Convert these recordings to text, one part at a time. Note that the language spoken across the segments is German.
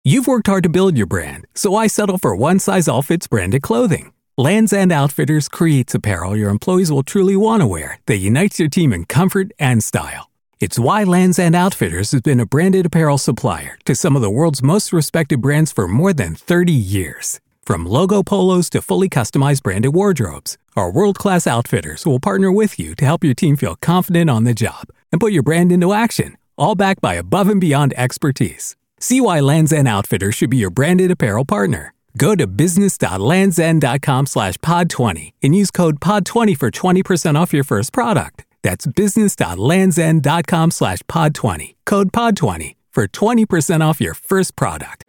You've worked hard to build your brand, so why settle for one-size-all-fits branded clothing? Lands' End Outfitters creates apparel your employees will truly want to wear that unites your team in comfort and style. It's why Lands' End Outfitters has been a branded apparel supplier to some of the world's most respected brands for more than 30 years. From logo polos to fully customized branded wardrobes, our world-class outfitters will partner with you to help your team feel confident on the job and put your brand into action, all backed by above-and-beyond expertise. See why Lands' End Outfitters should be your branded apparel partner. Go to business.landsend.com/pod20 and use code POD20 for 20% off your first product. That's business.landsend.com/pod20. Code POD20 for 20% off your first product.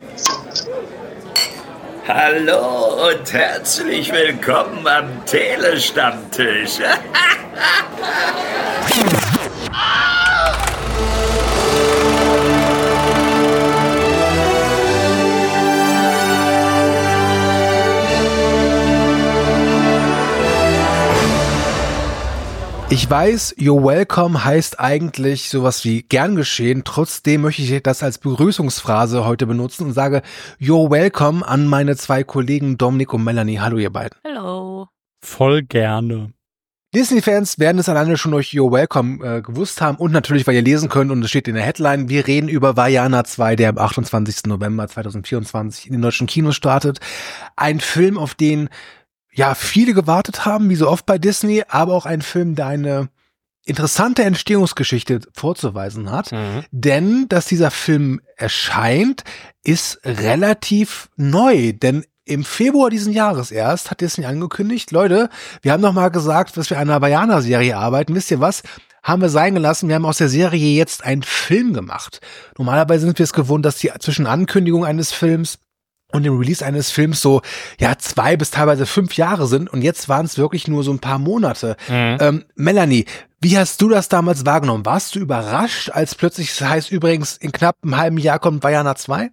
Hallo und herzlich willkommen am Telestammtisch. Ich weiß, You're welcome heißt eigentlich sowas wie gern geschehen. Trotzdem möchte ich das als Begrüßungsphrase heute benutzen und sage You're welcome an meine zwei Kollegen Dominik und Melanie. Hallo ihr beiden. Hallo. Voll gerne. Disney-Fans werden es alleine schon durch You're welcome gewusst haben und natürlich, weil ihr lesen könnt und es steht in der Headline, wir reden über Vaiana 2, der am 28. November 2024 in den deutschen Kinos startet. Ein Film, auf den viele gewartet haben, wie so oft bei Disney, aber auch ein Film, der eine interessante Entstehungsgeschichte vorzuweisen hat. Denn, dass dieser Film erscheint, ist relativ neu, denn im Februar diesen Jahres erst hat Disney angekündigt, Leute, wir haben noch mal gesagt, dass wir an einer Vaiana-Serie arbeiten. Wisst ihr was? Haben wir sein gelassen. Wir haben aus der Serie jetzt einen Film gemacht. Normalerweise sind wir es gewohnt, dass die zwischen Ankündigung eines Films und dem Release eines Films so 2 bis teilweise 5 Jahre sind und jetzt waren es wirklich nur so ein paar Monate. Melanie, wie hast du das damals wahrgenommen? Warst du überrascht, als plötzlich es heißt übrigens, in knapp einem halben Jahr kommt Vaiana 2?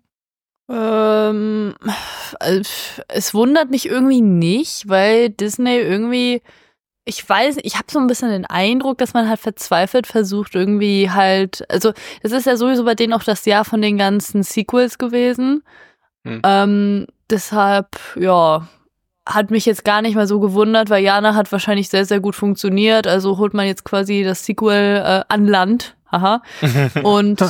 Es wundert mich irgendwie nicht, weil Disney irgendwie, ich weiß nicht, ich habe so ein bisschen den Eindruck, dass man halt verzweifelt versucht irgendwie halt, also es ist ja sowieso bei denen auch das Jahr von den ganzen Sequels gewesen. Deshalb, hat mich jetzt gar nicht mal so gewundert, weil Vaiana hat wahrscheinlich sehr, sehr gut funktioniert, also holt man jetzt quasi das Sequel an Land, und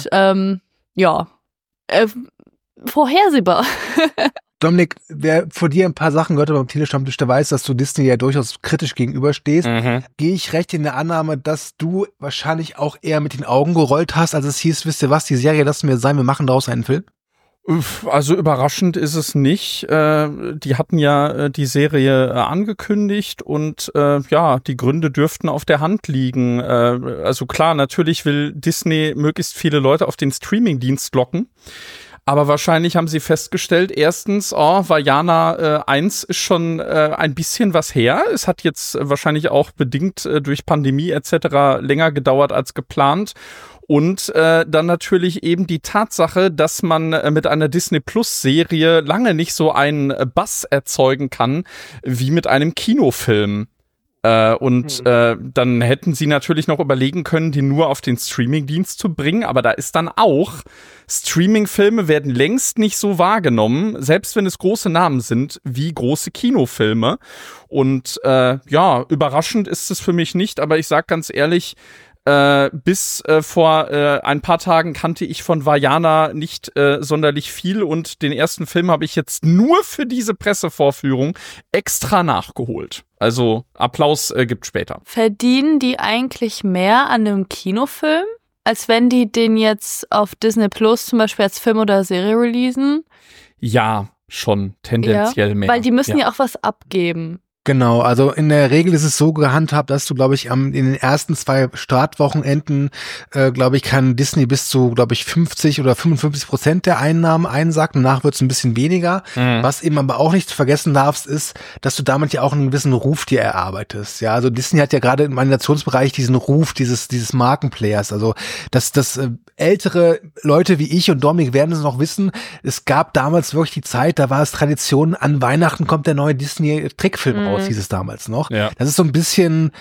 vorhersehbar. Dominik, wer vor dir ein paar Sachen gehört hat beim Telestammtisch, der weiß, dass du Disney ja durchaus kritisch gegenüberstehst. Gehe ich recht in der Annahme, dass du wahrscheinlich auch eher mit den Augen gerollt hast, als es hieß, wisst ihr was, die Serie lassen wir sein, wir machen daraus einen Film? Also überraschend ist es nicht. Die hatten ja die Serie angekündigt und die Gründe dürften auf der Hand liegen. Also klar, natürlich will Disney möglichst viele Leute auf den Streamingdienst locken. Aber wahrscheinlich haben sie festgestellt, erstens, Vaiana 1 ist schon ein bisschen was her. Es hat jetzt wahrscheinlich auch bedingt durch Pandemie etc. länger gedauert als geplant. Und dann natürlich eben die Tatsache, dass man mit einer Disney-Plus-Serie lange nicht so einen Buzz erzeugen kann wie mit einem Kinofilm. Dann hätten sie natürlich noch überlegen können, den nur auf den Streamingdienst zu bringen, aber da ist dann auch, Streamingfilme werden längst nicht so wahrgenommen, selbst wenn es große Namen sind, wie große Kinofilme. Und überraschend ist es für mich nicht, aber ich sag ganz ehrlich, bis vor ein paar Tagen kannte ich von Vaiana nicht sonderlich viel und den ersten Film habe ich jetzt nur für diese Pressevorführung extra nachgeholt. Also Applaus gibt später. Verdienen die eigentlich mehr an einem Kinofilm, als wenn die den jetzt auf Disney Plus zum Beispiel als Film oder Serie releasen? Ja, schon tendenziell mehr. Weil die müssen ja auch was abgeben. Genau, also in der Regel ist es so gehandhabt, dass du, glaube ich, in den ersten 2 Startwochenenden, kann Disney bis zu, 50 oder 55% der Einnahmen einsackt. Danach wird es ein bisschen weniger. Was eben aber auch nicht vergessen darfst, ist, dass du damit ja auch einen gewissen Ruf dir erarbeitest. Ja, also Disney hat ja gerade im Animationsbereich diesen Ruf dieses Markenplayers. Also, dass ältere Leute wie ich und Dominik werden es noch wissen, es gab damals wirklich die Zeit, da war es Tradition, an Weihnachten kommt der neue Disney-Trickfilm raus, hieß es damals noch. Ja. Das ist so ein bisschen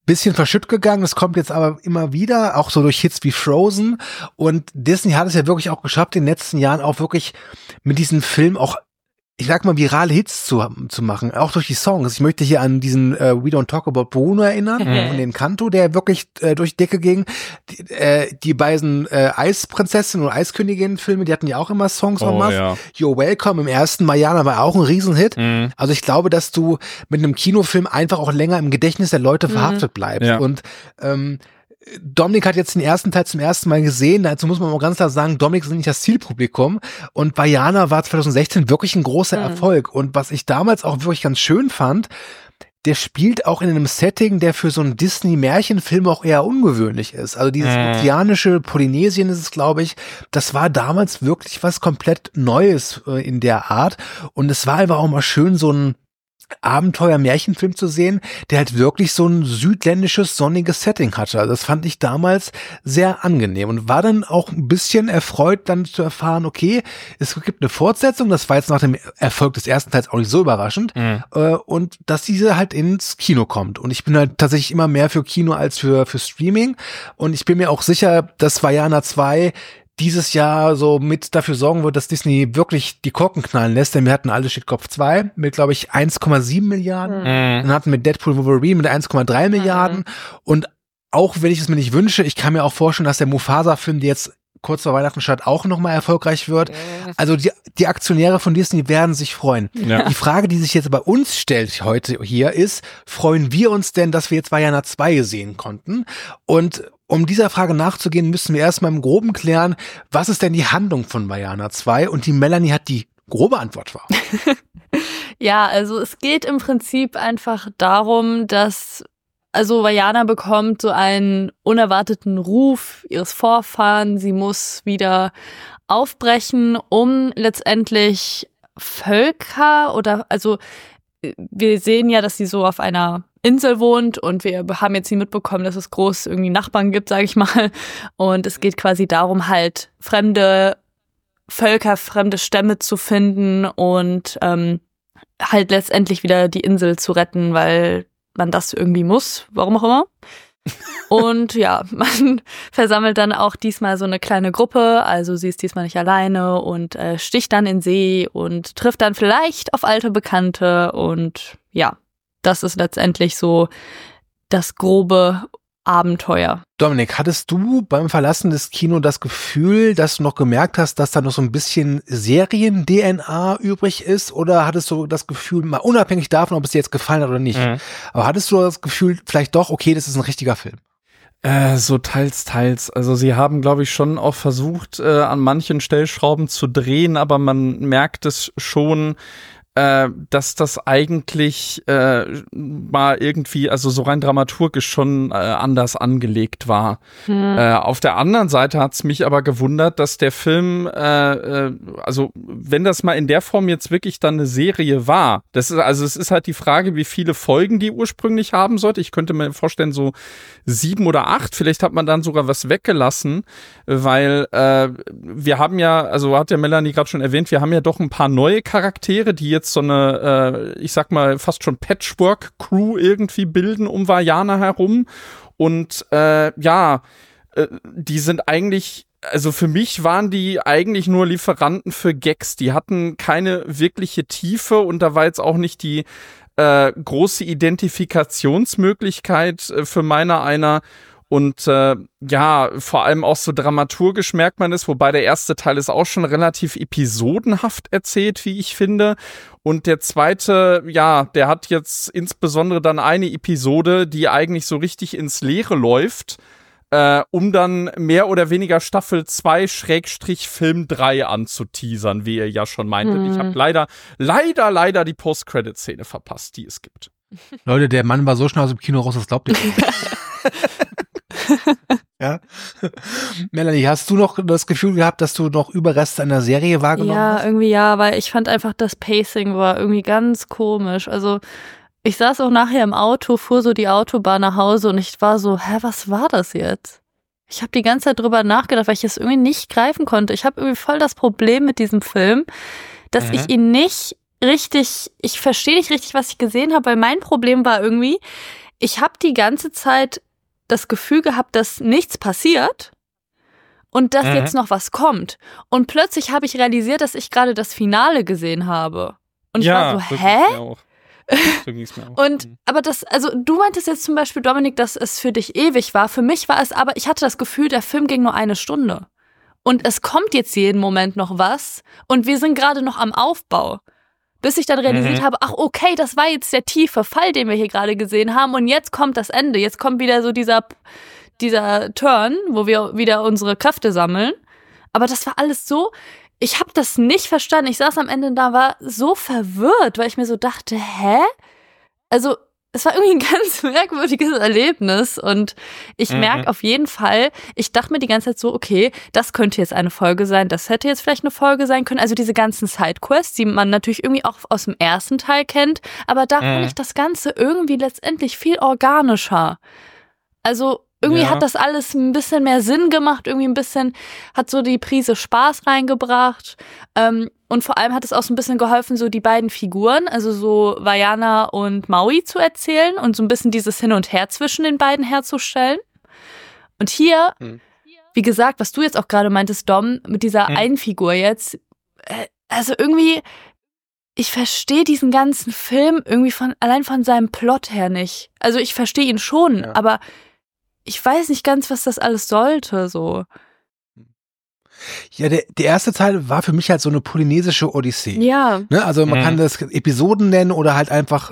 bisschen verschütt gegangen. Das kommt jetzt aber immer wieder, auch so durch Hits wie Frozen. Und Disney hat es ja wirklich auch geschafft, in den letzten Jahren auch wirklich mit diesem Film auch, ich sag mal, virale Hits zu machen, auch durch die Songs. Ich möchte hier an diesen We Don't Talk About Bruno erinnern, von den Kanto, der wirklich durch die Decke ging. Die beiden Eisprinzessin und Eiskönigin-Filme, die hatten ja auch immer Songs en masse. Ja. You're Welcome im ersten Mariana war auch ein Riesenhit. Also ich glaube, dass du mit einem Kinofilm einfach auch länger im Gedächtnis der Leute verhaftet bleibst. Ja. Und Dominik hat jetzt den ersten Teil zum ersten Mal gesehen, dazu muss man auch ganz klar sagen, Dominik ist nicht das Zielpublikum und Vaiana war 2016 wirklich ein großer Erfolg und was ich damals auch wirklich ganz schön fand, der spielt auch in einem Setting, der für so einen Disney-Märchenfilm auch eher ungewöhnlich ist. Also dieses ozeanische Polynesien ist es, glaube ich, das war damals wirklich was komplett Neues in der Art und es war einfach auch mal schön, so ein Abenteuer-Märchenfilm zu sehen, der halt wirklich so ein südländisches, sonniges Setting hatte. Das fand ich damals sehr angenehm und war dann auch ein bisschen erfreut, dann zu erfahren, okay, es gibt eine Fortsetzung, das war jetzt nach dem Erfolg des ersten Teils auch nicht so überraschend, und dass diese halt ins Kino kommt. Und ich bin halt tatsächlich immer mehr für Kino als für Streaming und ich bin mir auch sicher, dass Vaiana 2 dieses Jahr so mit dafür sorgen wird, dass Disney wirklich die Korken knallen lässt, denn wir hatten Alles steht Kopf 2 mit, glaube ich, 1,7 Milliarden. Dann hatten wir Deadpool Wolverine mit 1,3 Milliarden. Und auch wenn ich es mir nicht wünsche, ich kann mir auch vorstellen, dass der Mufasa-Film, der jetzt kurz vor Weihnachten statt, auch nochmal erfolgreich wird. Also die Aktionäre von Disney werden sich freuen. Ja. Die Frage, die sich jetzt bei uns stellt heute hier ist, freuen wir uns denn, dass wir jetzt Vaiana 2 sehen konnten? Und um dieser Frage nachzugehen, müssen wir erstmal im Groben klären, was ist denn die Handlung von Vaiana 2? Und die Melanie hat die grobe Antwort vor. Ja, also es geht im Prinzip einfach darum, dass Vaiana bekommt so einen unerwarteten Ruf ihres Vorfahren. Sie muss wieder aufbrechen, um letztendlich Völker wir sehen ja, dass sie so auf einer Insel wohnt und wir haben jetzt nie mitbekommen, dass es groß irgendwie Nachbarn gibt, sage ich mal. Und es geht quasi darum, halt fremde Völker, fremde Stämme zu finden und halt letztendlich wieder die Insel zu retten, weil man das irgendwie muss, warum auch immer. Und ja, man versammelt dann auch diesmal so eine kleine Gruppe, also sie ist diesmal nicht alleine und sticht dann in See und trifft dann vielleicht auf alte Bekannte und ja, das ist letztendlich so das grobe Abenteuer. Dominik, hattest du beim Verlassen des Kinos das Gefühl, dass du noch gemerkt hast, dass da noch so ein bisschen Serien-DNA übrig ist? Oder hattest du das Gefühl, mal unabhängig davon, ob es dir jetzt gefallen hat oder nicht, aber hattest du das Gefühl, vielleicht doch, okay, das ist ein richtiger Film? So teils. Also sie haben, glaube ich, schon auch versucht, an manchen Stellschrauben zu drehen, aber man merkt es schon, dass das eigentlich mal irgendwie, also so rein dramaturgisch schon anders angelegt war. Auf der anderen Seite hat's mich aber gewundert, dass der Film, also wenn das mal in der Form jetzt wirklich dann eine Serie war, es ist halt die Frage, wie viele Folgen die ursprünglich haben sollte. Ich könnte mir vorstellen, so 7 oder 8, vielleicht hat man dann sogar was weggelassen, weil wir haben ja, also hat ja Melanie gerade schon erwähnt, wir haben ja doch ein paar neue Charaktere, die jetzt so eine, ich sag mal, fast schon Patchwork-Crew irgendwie bilden um Vaiana herum. Und die sind eigentlich, also für mich waren die eigentlich nur Lieferanten für Gags. Die hatten keine wirkliche Tiefe und da war jetzt auch nicht die große Identifikationsmöglichkeit für einer. Und vor allem auch so dramaturgisch merkt man es, wobei der erste Teil ist auch schon relativ episodenhaft erzählt, wie ich finde. Und der zweite, der hat jetzt insbesondere dann eine Episode, die eigentlich so richtig ins Leere läuft, um dann mehr oder weniger Staffel 2 / Film 3 anzuteasern, wie ihr ja schon meintet. Ich habe leider die Post-Credit-Szene verpasst, die es gibt. Leute, der Mann war so schnell aus dem Kino raus, das glaubt ihr nicht. Ja. Melanie, hast du noch das Gefühl gehabt, dass du noch Überreste einer Serie wahrgenommen hast? Ja, irgendwie ja, weil ich fand einfach, das Pacing war irgendwie ganz komisch. Also ich saß auch nachher im Auto, fuhr so die Autobahn nach Hause und ich war so, was war das jetzt? Ich habe die ganze Zeit drüber nachgedacht, weil ich es irgendwie nicht greifen konnte. Ich habe irgendwie voll das Problem mit diesem Film, dass ich ihn nicht richtig, ich verstehe nicht richtig, was ich gesehen habe, weil mein Problem war irgendwie, ich habe die ganze Zeit das Gefühl gehabt, dass nichts passiert und dass jetzt noch was kommt. Und plötzlich habe ich realisiert, dass ich gerade das Finale gesehen habe. Und ich war so, hä? So ging's mir auch. Und, aber also du meintest jetzt zum Beispiel, Dominik, dass es für dich ewig war. Für mich war es aber, ich hatte das Gefühl, der Film ging nur 1 Stunde. Und es kommt jetzt jeden Moment noch was. Und wir sind gerade noch am Aufbau. Bis ich dann realisiert habe, ach okay, das war jetzt der tiefe Fall, den wir hier gerade gesehen haben. Und jetzt kommt das Ende. Jetzt kommt wieder so dieser Turn, wo wir wieder unsere Kräfte sammeln. Aber das war alles so, ich habe das nicht verstanden. Ich saß am Ende da, war so verwirrt, weil ich mir so dachte, hä? Also es war irgendwie ein ganz merkwürdiges Erlebnis und ich merke auf jeden Fall, ich dachte mir die ganze Zeit so, okay, das könnte jetzt eine Folge sein, das hätte jetzt vielleicht eine Folge sein können. Also diese ganzen Sidequests, die man natürlich irgendwie auch aus dem ersten Teil kennt, aber da fand ich das Ganze irgendwie letztendlich viel organischer. Also irgendwie hat das alles ein bisschen mehr Sinn gemacht, irgendwie ein bisschen, hat so die Prise Spaß reingebracht. Und vor allem hat es auch so ein bisschen geholfen, so die beiden Figuren, also so Vajana und Maui zu erzählen und so ein bisschen dieses Hin und Her zwischen den beiden herzustellen. Und hier, wie gesagt, was du jetzt auch gerade meintest, Dom, mit dieser einen Figur jetzt, also irgendwie, ich verstehe diesen ganzen Film irgendwie allein von seinem Plot her nicht. Also ich verstehe ihn schon, aber ich weiß nicht ganz, was das alles sollte, so. Ja, der erste Teil war für mich halt so eine polynesische Odyssee. Ja. Ne? Also man kann das Episoden nennen oder halt einfach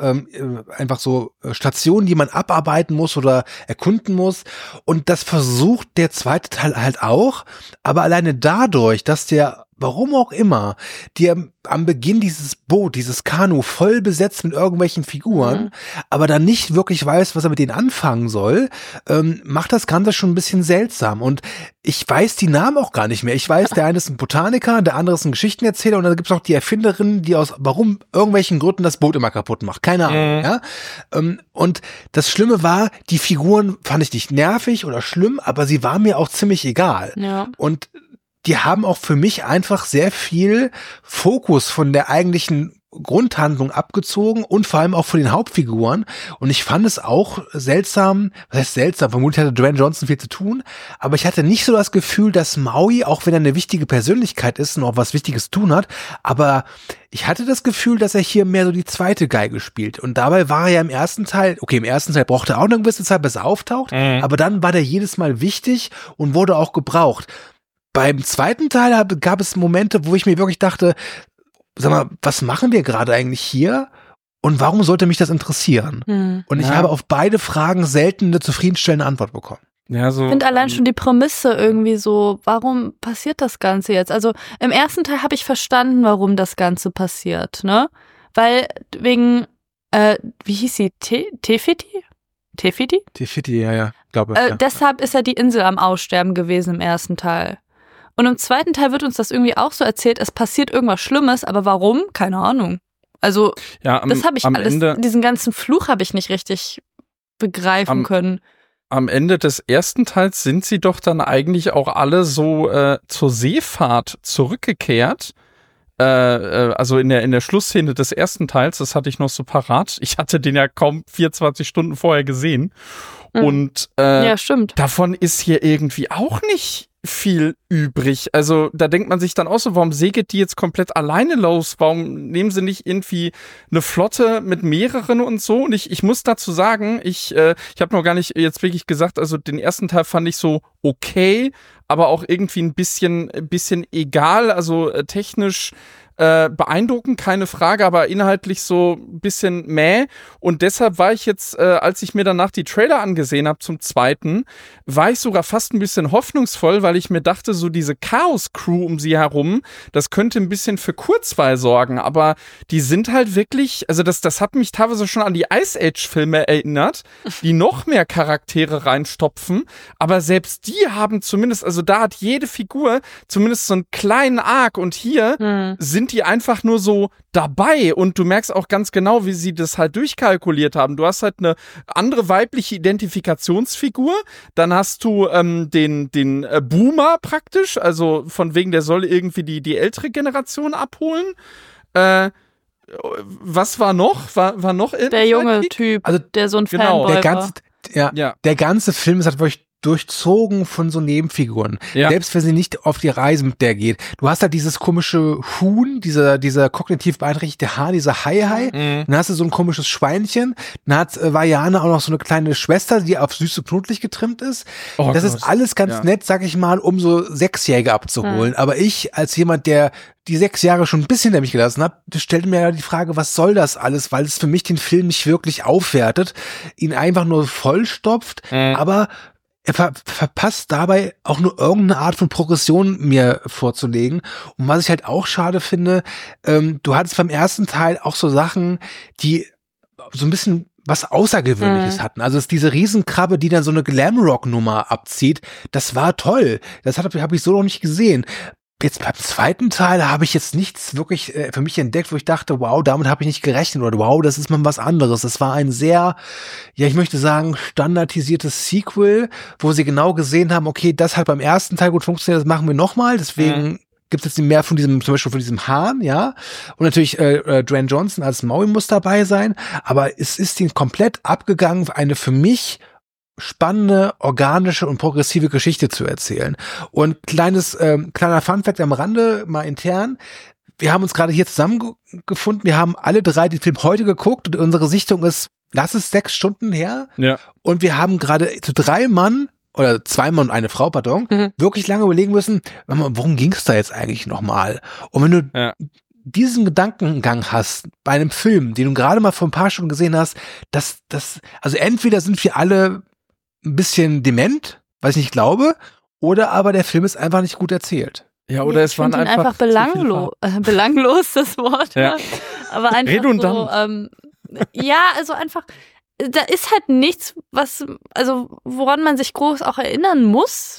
so Stationen, die man abarbeiten muss oder erkunden muss. Und das versucht der zweite Teil halt auch. Aber alleine dadurch, dass der, warum auch immer, dir am Beginn dieses Boot, dieses Kanu voll besetzt mit irgendwelchen Figuren, aber dann nicht wirklich weiß, was er mit denen anfangen soll, macht das Ganze schon ein bisschen seltsam. Und ich weiß die Namen auch gar nicht mehr. Ich weiß, der eine ist ein Botaniker, der andere ist ein Geschichtenerzähler und dann gibt es auch die Erfinderin, die aus irgendwelchen Gründen das Boot immer kaputt macht. Keine Ahnung, ja. Und das Schlimme war, die Figuren fand ich nicht nervig oder schlimm, aber sie waren mir auch ziemlich egal. Ja. Und die haben auch für mich einfach sehr viel Fokus von der eigentlichen Grundhandlung abgezogen und vor allem auch von den Hauptfiguren. Und ich fand es auch seltsam, was heißt seltsam, vermutlich hatte Dwayne Johnson viel zu tun, aber ich hatte nicht so das Gefühl, dass Maui, auch wenn er eine wichtige Persönlichkeit ist und auch was Wichtiges zu tun hat, aber ich hatte das Gefühl, dass er hier mehr so die zweite Geige spielt. Und dabei war er ja im ersten Teil brauchte er auch eine gewisse Zeit, bis er auftaucht, aber dann war der jedes Mal wichtig und wurde auch gebraucht. Beim zweiten Teil gab es Momente, wo ich mir wirklich dachte, sag mal, was machen wir gerade eigentlich hier? Und warum sollte mich das interessieren? Und ich habe auf beide Fragen selten eine zufriedenstellende Antwort bekommen. Ja, so, ich finde allein schon die Prämisse irgendwie so, warum passiert das Ganze jetzt? Also im ersten Teil habe ich verstanden, warum das Ganze passiert, ne? Weil wegen, wie hieß sie? Tefiti? Tefiti, ja, glaube ich. Deshalb ist ja die Insel am Aussterben gewesen im ersten Teil. Und im zweiten Teil wird uns das irgendwie auch so erzählt, es passiert irgendwas Schlimmes, aber warum? Keine Ahnung. Also, das habe ich alles, diesen ganzen Fluch habe ich nicht richtig begreifen können. Am Ende des ersten Teils sind sie doch dann eigentlich auch alle so zur Seefahrt zurückgekehrt. Also in der Schlussszene des ersten Teils, das hatte ich noch so parat. Ich hatte den ja kaum 24 Stunden vorher gesehen. Und ja, stimmt. Davon ist hier irgendwie auch nicht viel übrig. Also da denkt man sich dann auch so, warum segelt die jetzt komplett alleine los? Warum nehmen sie nicht irgendwie eine Flotte mit mehreren und so? Und ich muss dazu sagen, ich habe noch gar nicht jetzt wirklich gesagt, also den ersten Teil fand ich so okay, aber auch irgendwie ein bisschen egal, also technisch beeindruckend, keine Frage, aber inhaltlich so ein bisschen mäh. Und deshalb war ich jetzt, als ich mir danach die Trailer angesehen habe zum zweiten, war ich sogar fast ein bisschen hoffnungsvoll, weil ich mir dachte, so diese Chaos-Crew um sie herum, das könnte ein bisschen für Kurzweil sorgen, aber die sind halt wirklich, also das hat mich teilweise schon an die Ice Age-Filme erinnert, die noch mehr Charaktere reinstopfen, aber selbst die haben zumindest, also da hat jede Figur zumindest so einen kleinen Arc und hier sind die einfach nur so dabei und du merkst auch ganz genau, wie sie das halt durchkalkuliert haben. Du hast halt eine andere weibliche Identifikationsfigur, dann hast du den Boomer praktisch, also von wegen, der soll irgendwie die ältere Generation abholen. was war noch? War noch der junge Typ, also, der so ein genau, Fanboy der ganze Film ist halt wirklich durchzogen von so Nebenfiguren. Ja. Selbst wenn sie nicht auf die Reise mit der geht. Du hast halt dieses komische Huhn, dieser kognitiv beeinträchtigte Hahn, dieser Hai. Dann hast du so ein komisches Schweinchen. Dann hat Vajana auch noch so eine kleine Schwester, die auf süß und knuddelig getrimmt ist. Oh, das Gott. ist alles ganz nett, sag ich mal, um so Sechsjährige abzuholen. Aber ich, als jemand, der die 6 Jahre schon ein bisschen hinter mich gelassen hat, stellte mir ja die Frage, was soll das alles? Weil es für mich den Film nicht wirklich aufwertet, ihn einfach nur vollstopft, aber er verpasst dabei auch nur irgendeine Art von Progression mir vorzulegen. Und was ich halt auch schade finde, du hattest beim ersten Teil auch so Sachen, die so ein bisschen was Außergewöhnliches hatten. Also ist diese Riesenkrabbe, die dann so eine Glamrock-Nummer abzieht, das war toll. Das habe ich so noch nicht gesehen. Jetzt beim zweiten Teil habe ich jetzt nichts wirklich für mich entdeckt, wo ich dachte, wow, damit habe ich nicht gerechnet oder wow, das ist mal was anderes. Das war ein sehr, ja, ich möchte sagen, standardisiertes Sequel, wo sie genau gesehen haben, okay, das hat beim ersten Teil gut funktioniert, das machen wir nochmal, deswegen gibt es jetzt mehr von diesem, zum Beispiel von diesem Hahn, ja, und natürlich Dwayne Johnson als Maui muss dabei sein, aber es ist ihnen komplett abgegangen, eine für mich spannende, organische und progressive Geschichte zu erzählen. Und kleiner Funfact am Rande, mal intern. Wir haben uns gerade hier zusammengefunden. Wir haben alle 3 den Film heute geguckt und unsere Sichtung ist, lass es 6 Stunden her. Ja. Und wir haben gerade zu 3 Mann oder 2 Mann und eine Frau, pardon, wirklich lange überlegen müssen, worum ging es da jetzt eigentlich nochmal? Und wenn du diesen Gedankengang hast bei einem Film, den du gerade mal vor ein paar Stunden gesehen hast, also entweder sind wir alle ein bisschen dement, was ich nicht glaube, oder aber der Film ist einfach nicht gut erzählt. Ja, oder es waren einfach belanglos, das Wort. Ja. Aber einfach redundant. Also einfach, da ist halt nichts, woran man sich groß auch erinnern muss.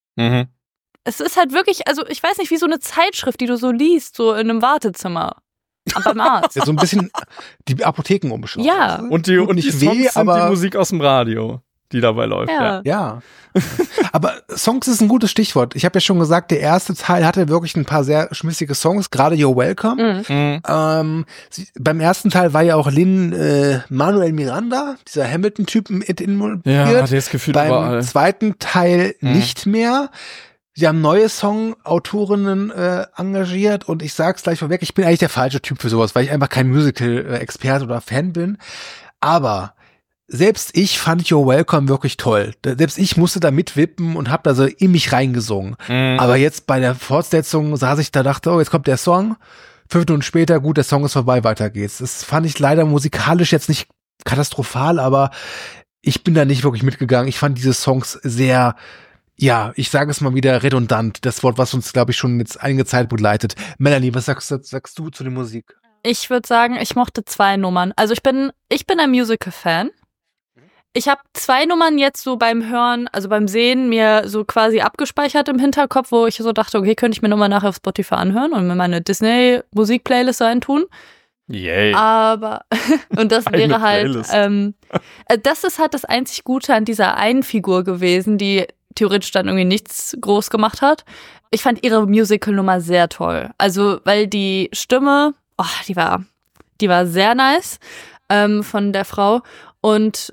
Es ist halt wirklich, also ich weiß nicht, wie so eine Zeitschrift, die du so liest, so in einem Wartezimmer. Beim Arzt. Ja, so ein bisschen die Apothekenumschau. Ja. Und die Songs sind die Musik aus dem Radio, die dabei läuft. Ja. Aber Songs ist ein gutes Stichwort. Ich habe ja schon gesagt, der erste Teil hatte wirklich ein paar sehr schmissige Songs, gerade You're Welcome. Beim ersten Teil war ja auch Lin-Manuel Miranda, dieser Hamilton-Typ, involviert. Ja, der ist gefühlt überall. Beim zweiten Teil nicht mehr. Sie haben neue Songautorinnen engagiert und ich sag's gleich vorweg, ich bin eigentlich der falsche Typ für sowas, weil ich einfach kein Musical-Experte oder Fan bin. Aber selbst ich fand You're Welcome wirklich toll. Selbst ich musste da mitwippen und hab da so in mich reingesungen. Aber jetzt bei der Fortsetzung saß ich da, dachte, oh, jetzt kommt der Song. 5 Minuten später, gut, der Song ist vorbei, weiter geht's. Das fand ich leider musikalisch jetzt nicht katastrophal, aber ich bin da nicht wirklich mitgegangen. Ich fand diese Songs sehr, ja, ich sage es mal wieder, redundant. Das Wort, was uns, glaube ich, schon jetzt einige Zeit begleitet. Melanie, was sagst du zu der Musik? Ich würde sagen, ich mochte 2 Nummern. Also ich bin ein Musical-Fan. Ich habe 2 Nummern jetzt so beim Hören, also beim Sehen, mir so quasi abgespeichert im Hinterkopf, wo ich so dachte, okay, könnte ich mir nochmal nachher auf Spotify anhören und mir meine Disney-Musik-Playlist reintun. Yay. Aber, und das wäre halt, das ist halt das einzig Gute an dieser einen Figur gewesen, die theoretisch dann irgendwie nichts groß gemacht hat. Ich fand ihre Musical-Nummer sehr toll. Also, weil die Stimme, die war sehr nice von der Frau. Und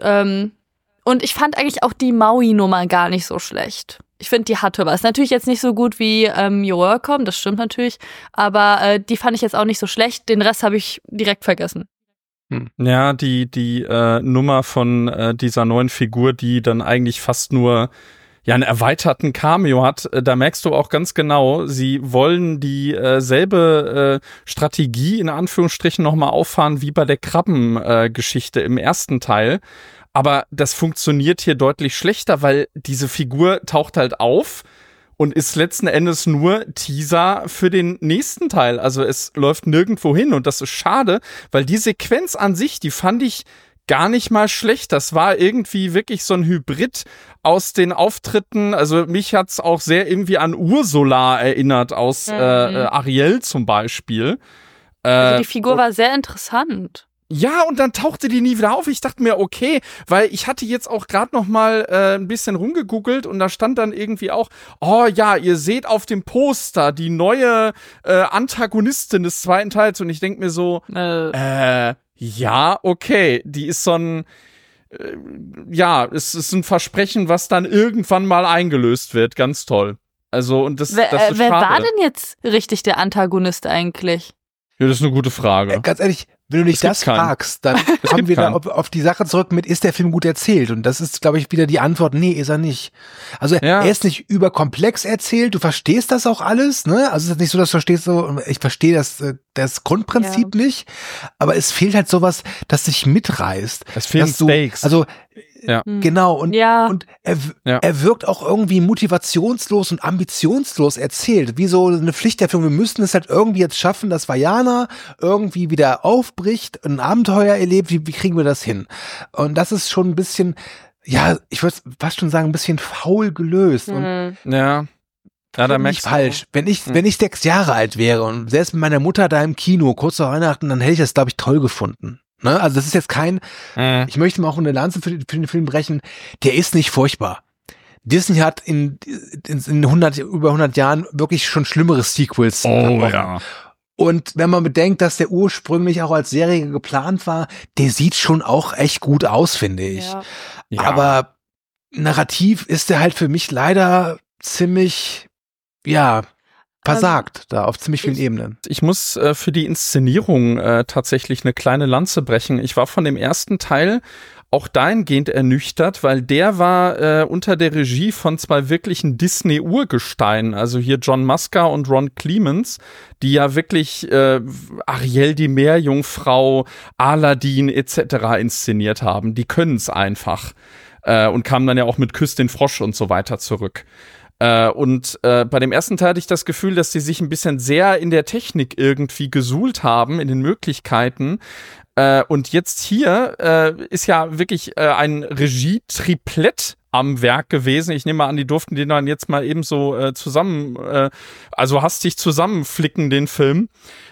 ich fand eigentlich auch die Maui-Nummer gar nicht so schlecht. Ich finde, die hatte was. Natürlich jetzt nicht so gut wie You're Welcome, das stimmt natürlich. Aber die fand ich jetzt auch nicht so schlecht. Den Rest habe ich direkt vergessen. Ja, die Nummer von dieser neuen Figur, die dann eigentlich fast nur einen erweiterten Cameo hat, da merkst du auch ganz genau, sie wollen dieselbe Strategie in Anführungsstrichen nochmal auffahren wie bei der Krabbengeschichte im ersten Teil. Aber das funktioniert hier deutlich schlechter, weil diese Figur taucht halt auf und ist letzten Endes nur Teaser für den nächsten Teil. Also es läuft nirgendwo hin und das ist schade, weil die Sequenz an sich, die fand ich gar nicht mal schlecht. Das war irgendwie wirklich so ein Hybrid aus den Auftritten. Also mich hat's auch sehr irgendwie an Ursula erinnert aus Ariel zum Beispiel. Also die Figur war sehr interessant. Ja, und dann tauchte die nie wieder auf. Ich dachte mir, okay, weil ich hatte jetzt auch gerade noch mal ein bisschen rumgegoogelt und da stand dann irgendwie auch, oh ja, ihr seht auf dem Poster die neue Antagonistin des zweiten Teils und ich denke mir so, ja, okay, die ist so ein, es ist ein Versprechen, was dann irgendwann mal eingelöst wird. Ganz toll. Also, und das ist Wer schade. war denn jetzt richtig der Antagonist eigentlich? Ja, das ist eine gute Frage. Ganz ehrlich, wenn du nicht das fragst, dann kommen wir da auf die Sache zurück mit, ist der Film gut erzählt? Und das ist, glaube ich, wieder die Antwort, nee, ist er nicht. Also er ist nicht überkomplex erzählt, du verstehst das auch alles, ne? Also es ist nicht so, dass du verstehst, so, ich verstehe das Grundprinzip nicht, aber es fehlt halt sowas, das dich mitreißt. Es fehlen Stakes. Also ja. Genau, und er wirkt auch irgendwie motivationslos und ambitionslos erzählt, wie so eine Pflichterfüllung. Wir müssen es halt irgendwie jetzt schaffen, dass Vajana irgendwie wieder aufbricht, ein Abenteuer erlebt, wie kriegen wir das hin? Und das ist schon ein bisschen, ja, ich würde fast schon sagen, ein bisschen faul gelöst. Und ja, da merkst du. Falsch. Wenn ich 6 Jahre alt wäre und selbst mit meiner Mutter da im Kino, kurz vor Weihnachten, dann hätte ich das, glaube ich, toll gefunden. Ne? Also das ist jetzt kein, ich möchte mal auch eine Lanze für den Film brechen, der ist nicht furchtbar. Disney hat in über 100 Jahren wirklich schon schlimmere Sequels verbrochen. Ja. Und wenn man bedenkt, dass der ursprünglich auch als Serie geplant war, der sieht schon auch echt gut aus, finde ich. Ja. Aber narrativ ist der halt für mich leider ziemlich, versagt, da auf ziemlich vielen Ebenen. Ich muss für die Inszenierung tatsächlich eine kleine Lanze brechen. Ich war von dem ersten Teil auch dahingehend ernüchtert, weil der war unter der Regie von 2 wirklichen Disney-Urgesteinen, also hier John Musker und Ron Clements, die ja wirklich Ariel die Meerjungfrau, Aladdin etc. inszeniert haben. Die können es einfach und kamen dann ja auch mit Küss den Frosch und so weiter zurück. Und bei dem ersten Teil hatte ich das Gefühl, dass die sich ein bisschen sehr in der Technik irgendwie gesuhlt haben, in den Möglichkeiten. Und jetzt hier ist ja wirklich ein Regie-Triplett am Werk gewesen. Ich nehme mal an, die durften den dann jetzt mal eben so also hastig zusammenflicken, den Film.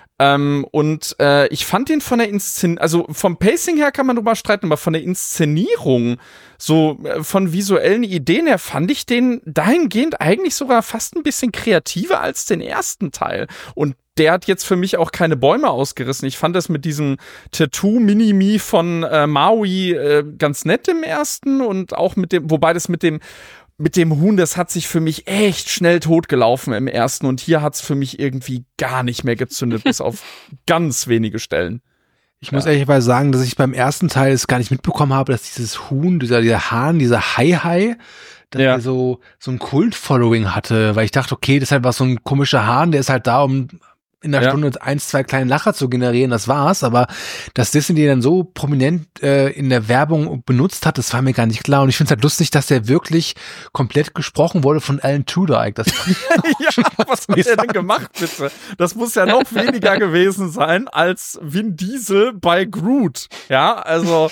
Und ich fand den von der also vom Pacing her kann man drüber streiten, aber von der Inszenierung, so von visuellen Ideen her, fand ich den dahingehend eigentlich sogar fast ein bisschen kreativer als den ersten Teil. Und der hat jetzt für mich auch keine Bäume ausgerissen. Ich fand das mit diesem Tattoo-Mini-Me von Maui ganz nett im ersten und auch mit dem, wobei das mit dem Huhn, das hat sich für mich echt schnell totgelaufen im ersten und hier hat's für mich irgendwie gar nicht mehr gezündet, bis auf ganz wenige Stellen. Ich muss ehrlicherweise sagen, dass ich beim ersten Teil es gar nicht mitbekommen habe, dass dieses Huhn, dieser Hahn, dieser Hai, dass der so ein Kult-Following hatte, weil ich dachte, okay, das ist halt was so ein komischer Hahn, der ist halt da, um in der Stunde 1, 2 kleine Lacher zu generieren, das war's, aber dass Disney den dann so prominent in der Werbung benutzt hat, das war mir gar nicht klar und ich finde es halt lustig, dass der wirklich komplett gesprochen wurde von Alan Tudyk. Das was hat er denn gemacht, bitte? Das muss ja noch weniger gewesen sein als Vin Diesel bei Groot. Ja, also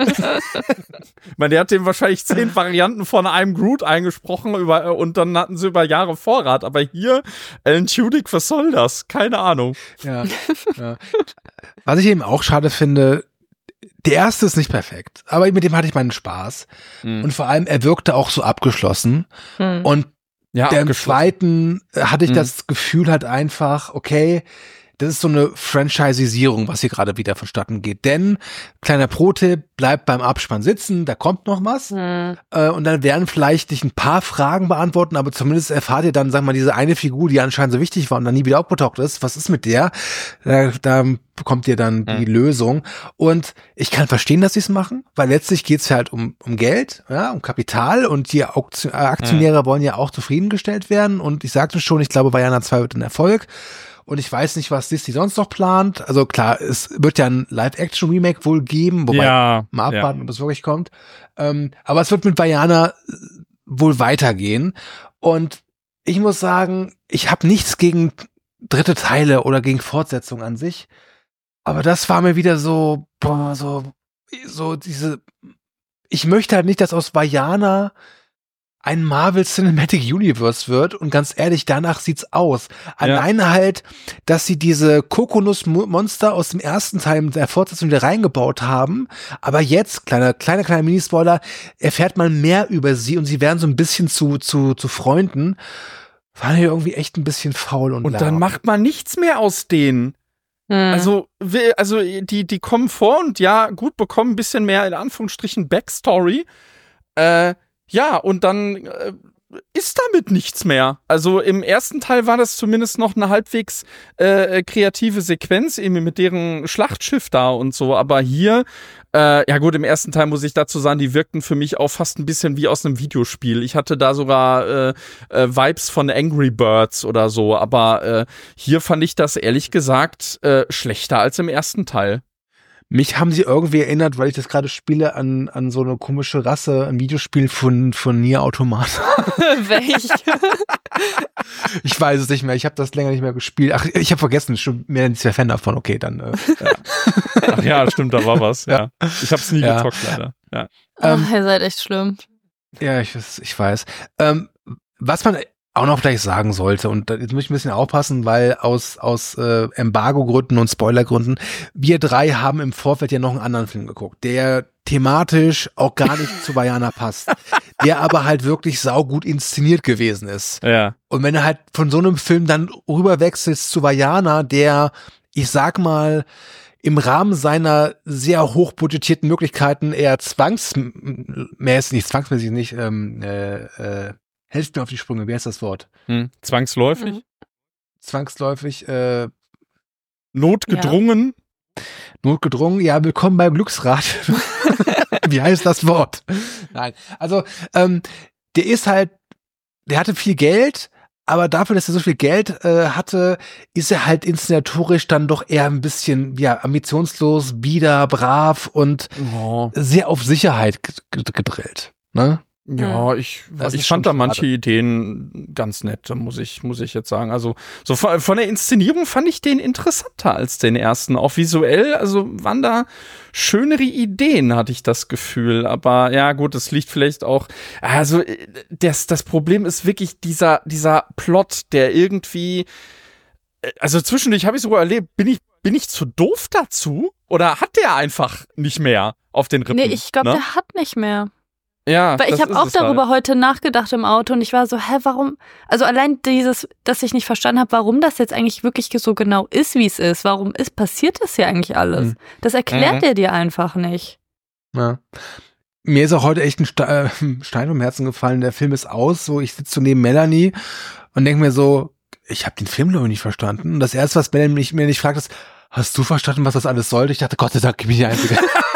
ich meine, der hat dem wahrscheinlich 10 Varianten von einem Groot eingesprochen und dann hatten sie über Jahre Vorrat, aber hier Alan Tudyk, was soll das? Keine Ahnung. Ja. Was ich eben auch schade finde, der erste ist nicht perfekt, aber mit dem hatte ich meinen Spaß. Und vor allem, er wirkte auch so abgeschlossen. Und im zweiten hatte ich das Gefühl halt einfach, okay, das ist so eine Franchisisierung, was hier gerade wieder vonstatten geht. Denn, kleiner Pro-Tipp, bleibt beim Abspann sitzen, da kommt noch was. Und dann werden vielleicht nicht ein paar Fragen beantworten, aber zumindest erfahrt ihr dann, sagen wir mal, diese eine Figur, die anscheinend so wichtig war und dann nie wieder aufgetaucht ist. Was ist mit der? Da bekommt ihr dann die Lösung. Und ich kann verstehen, dass sie es machen, weil letztlich geht's ja halt um Geld, um Kapital und die Aktionäre wollen ja auch zufriedengestellt werden. Und ich sagte schon, ich glaube, Vajana 2 wird ein Erfolg. Und ich weiß nicht, was Disney sonst noch plant. Also klar, es wird ja ein Live-Action-Remake wohl geben, wobei mal abwarten, ob es wirklich kommt. Aber es wird mit Vajana wohl weitergehen. Und ich muss sagen, ich habe nichts gegen dritte Teile oder gegen Fortsetzungen an sich. Aber das war mir wieder so diese. Ich möchte halt nicht, dass aus Vajana ein Marvel Cinematic Universe wird und ganz ehrlich, danach sieht's aus. Alleine halt, dass sie diese Kokosnuss-Monster aus dem ersten Teil der Fortsetzung wieder reingebaut haben, aber jetzt, kleiner Minispoiler, erfährt man mehr über sie und sie werden so ein bisschen zu Freunden. War ja irgendwie echt ein bisschen faul und dann macht man nichts mehr aus denen. Also die kommen vor und bekommen ein bisschen mehr in Anführungsstrichen Backstory. Und dann ist damit nichts mehr. Also im ersten Teil war das zumindest noch eine halbwegs kreative Sequenz, eben mit deren Schlachtschiff da und so. Aber hier, im ersten Teil muss ich dazu sagen, die wirkten für mich auch fast ein bisschen wie aus einem Videospiel. Ich hatte da sogar Vibes von Angry Birds oder so. Aber hier fand ich das ehrlich gesagt schlechter als im ersten Teil. Mich haben sie irgendwie erinnert, weil ich das gerade spiele, an so eine komische Rasse, ein Videospiel von Nier Automata. Welch? Ich weiß es nicht mehr, ich habe das länger nicht mehr gespielt. Ach, ich habe vergessen, ich bin mehr nicht der Fan davon. Okay, dann. Ach ja, stimmt, da war was. Ja. Ich habe es nie gezockt, leider. Ja. Ihr seid echt schlimm. Ja, ich weiß. Was man auch noch gleich sagen sollte, und jetzt muss ich ein bisschen aufpassen, weil aus Embargo-Gründen und Spoiler-Gründen, wir drei haben im Vorfeld ja noch einen anderen Film geguckt, der thematisch auch gar nicht zu Vajana passt, der aber halt wirklich saugut inszeniert gewesen ist. Ja. Und wenn du halt von so einem Film dann rüberwechselst zu Vajana, der, ich sag mal, im Rahmen seiner sehr hochbudgetierten Möglichkeiten eher zwangsmäßig, helft mir auf die Sprünge, wie heißt das Wort? Zwangsläufig? Zwangsläufig, Notgedrungen? Ja. Notgedrungen, ja, willkommen beim Glücksrad. Wie heißt das Wort? Nein, also, der hatte viel Geld, aber dafür, dass er so viel Geld hatte, ist er halt inszenatorisch dann doch eher ein bisschen, ambitionslos, bieder, brav und sehr auf Sicherheit gedrillt, ne? Ja, ich fand da manche Ideen ganz nett, muss ich jetzt sagen. Also so von der Inszenierung fand ich den interessanter als den ersten. Auch visuell, also waren da schönere Ideen, hatte ich das Gefühl. Aber ja gut, es liegt vielleicht auch, also das Problem ist wirklich dieser Plot, der irgendwie, also zwischendurch habe ich sogar erlebt, bin ich zu doof dazu? Oder hat der einfach nicht mehr auf den Rippen? Nee, ich glaube, der hat nicht mehr. Ja, weil ich habe auch darüber heute nachgedacht im Auto und ich war so, warum? Also allein dass ich nicht verstanden habe, warum das jetzt eigentlich wirklich so genau ist, wie es ist. Warum passiert das hier eigentlich alles? Das erklärt er dir einfach nicht. Ja. Mir ist auch heute echt ein Stein vom Herzen gefallen. Der Film ist aus, so ich sitze so neben Melanie und denke mir so, ich habe den Film noch nicht verstanden. Und das Erste, was Melanie mir nicht fragt, ist, hast du verstanden, was das alles sollte? Ich dachte, Gott sei Dank, ich bin die Einzige.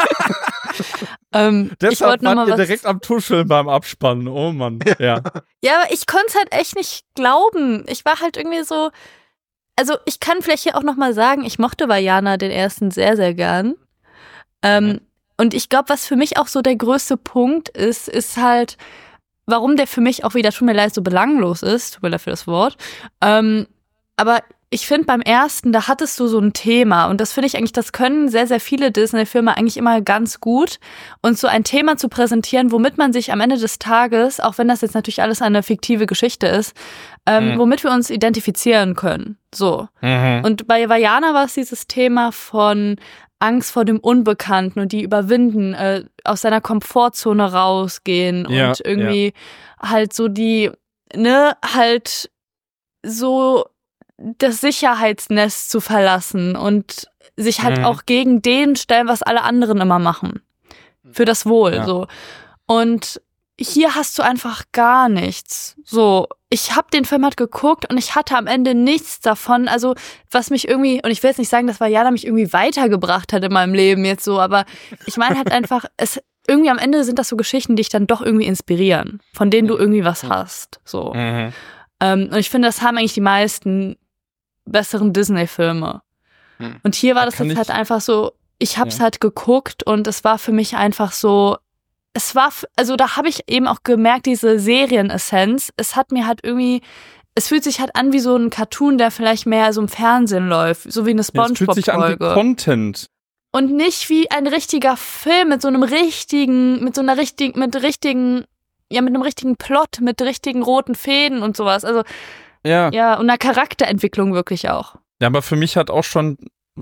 Deshalb wart ihr direkt am Tuscheln beim Abspannen. Oh Mann, ja. Ja, aber ich konnte es halt echt nicht glauben. Ich war halt irgendwie so, also ich kann vielleicht hier auch nochmal sagen, ich mochte Vajana den ersten sehr, sehr gern. Und ich glaube, was für mich auch so der größte Punkt ist halt, warum der für mich auch wieder, tut mir leid, so belanglos ist. Tut mir leid für das Wort. Aber ich finde, beim ersten, da hattest du so ein Thema und das finde ich eigentlich, das können sehr, sehr viele Disney-Filme eigentlich immer ganz gut und so ein Thema zu präsentieren, womit man sich am Ende des Tages, auch wenn das jetzt natürlich alles eine fiktive Geschichte ist, womit wir uns identifizieren können. So. Und bei Vajana war es dieses Thema von Angst vor dem Unbekannten und die überwinden, aus seiner Komfortzone rausgehen und irgendwie halt so halt so das Sicherheitsnest zu verlassen und sich halt auch gegen den stellen, was alle anderen immer machen. Für das Wohl, so. Und hier hast du einfach gar nichts. So, ich habe den Film halt geguckt und ich hatte am Ende nichts davon, also was mich irgendwie, und ich will jetzt nicht sagen, dass Vajana mich irgendwie weitergebracht hat in meinem Leben jetzt so, aber ich meine halt einfach, irgendwie am Ende sind das so Geschichten, die dich dann doch irgendwie inspirieren, von denen du irgendwie was hast, so. Und ich finde, das haben eigentlich die meisten besseren Disney-Filme. Und hier war das jetzt halt einfach so, ich hab's halt geguckt und es war für mich einfach so, also da habe ich eben auch gemerkt, diese Serienessenz, es hat mir halt irgendwie, es fühlt sich halt an wie so ein Cartoon, der vielleicht mehr so im Fernsehen läuft, so wie eine SpongeBob-Folge. Es fühlt sich an wie Content. Und nicht wie ein richtiger Film mit richtigen einem richtigen Plot, mit richtigen roten Fäden und sowas. Also, ja, und einer Charakterentwicklung wirklich auch. Ja, aber für mich hat auch schon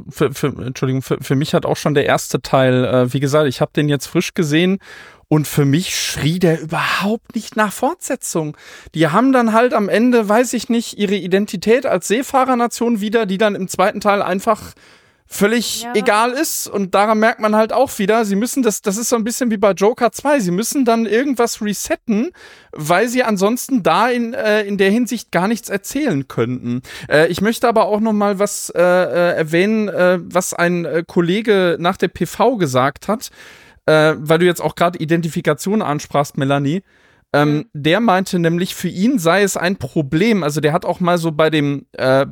für mich hat auch schon der erste Teil, wie gesagt, ich habe den jetzt frisch gesehen und für mich schrie der überhaupt nicht nach Fortsetzung. Die haben dann halt am Ende, weiß ich nicht, ihre Identität als Seefahrernation wieder, die dann im zweiten Teil einfach völlig egal ist, und daran merkt man halt auch wieder, sie müssen das ist so ein bisschen wie bei Joker 2, sie müssen dann irgendwas resetten, weil sie ansonsten da in der Hinsicht gar nichts erzählen könnten. Ich möchte aber auch noch mal was erwähnen, was ein Kollege nach der PV gesagt hat, weil du jetzt auch gerade Identifikation ansprachst, Melanie. Der meinte nämlich, für ihn sei es ein Problem, also der hat auch mal so bei dem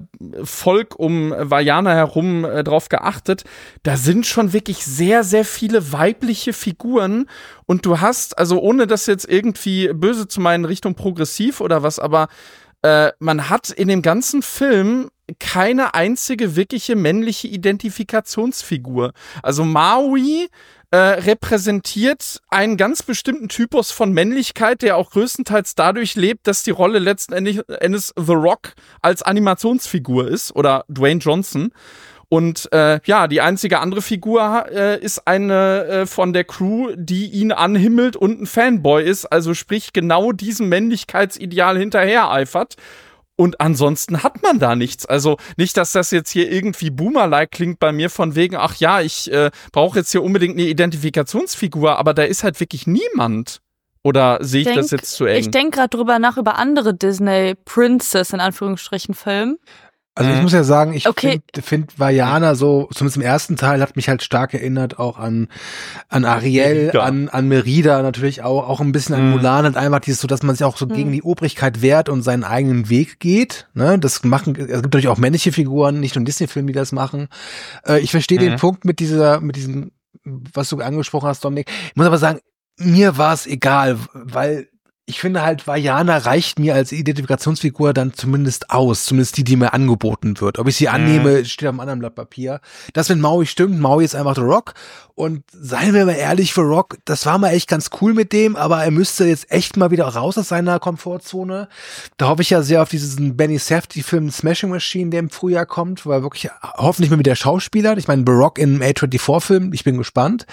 Volk um Vajana herum drauf geachtet, da sind schon wirklich sehr, sehr viele weibliche Figuren, und du hast, also ohne das jetzt irgendwie böse zu meinen, Richtung progressiv oder was, aber man hat in dem ganzen Film keine einzige wirkliche männliche Identifikationsfigur. Also Maui repräsentiert einen ganz bestimmten Typus von Männlichkeit, der auch größtenteils dadurch lebt, dass die Rolle letzten Endes The Rock als Animationsfigur ist, oder Dwayne Johnson. Und die einzige andere Figur ist eine von der Crew, die ihn anhimmelt und ein Fanboy ist, also sprich genau diesem Männlichkeitsideal hinterhereifert. Und ansonsten hat man da nichts. Also nicht, dass das jetzt hier irgendwie Boomer-like klingt bei mir, von wegen, ach ja, ich brauche jetzt hier unbedingt eine Identifikationsfigur, aber da ist halt wirklich niemand. Oder sehe ich das jetzt zu eng? Ich denke gerade drüber nach, über andere Disney-Princess, in Anführungsstrichen, Filme. Also ich muss ja sagen, ich Okay. finde Vajana so, zumindest im ersten Teil, hat mich halt stark erinnert auch an Ariel, Merida. an Merida natürlich auch ein bisschen an Mulan, halt einfach dieses so, dass man sich auch so gegen die Obrigkeit wehrt und seinen eigenen Weg geht, ne, es gibt natürlich auch männliche Figuren, nicht nur in Disney-Filmen, die das machen. Ich verstehe den Punkt mit diesem, was du angesprochen hast, Dominik. Ich muss aber sagen, mir war es egal, weil ich finde halt, Vajana reicht mir als Identifikationsfigur dann zumindest aus. Zumindest die mir angeboten wird. Ob ich sie annehme, steht auf einem anderen Blatt Papier. Das mit Maui stimmt. Maui ist einfach The Rock. Und seien wir mal ehrlich, für Rock, das war mal echt ganz cool mit dem, aber er müsste jetzt echt mal wieder raus aus seiner Komfortzone. Da hoffe ich ja sehr auf diesen Benny Safdie-Film Smashing Machine, der im Frühjahr kommt, weil wirklich hoffentlich mal wieder Schauspieler. Ich meine, Barack im A24-Film, ich bin gespannt.